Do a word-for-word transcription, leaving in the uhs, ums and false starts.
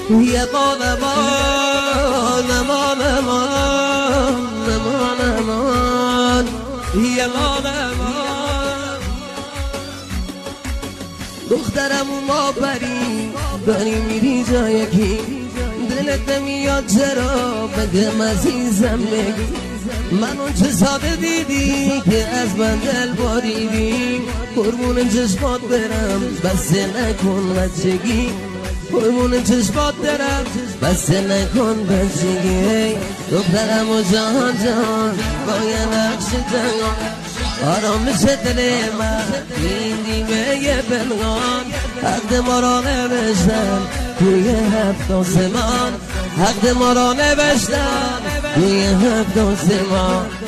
یه قال مان مان مان مان مان یه قال مان دخترم ما بریم بریم میری جای کی دلت نمیاد چرا بگم عزیزم بگی منو چه ساده دیدی که از من دل باریدی قربون چشمات برم بس نکن بچگی قربون چشمات برم بس نکن بچگی دخترم و جان جان باید نقش جان آرامش دل من این دیمه یه پنهان حق ما را نوشتن توی هفت آسمان حق ما را نوشتن توی هفت آسمان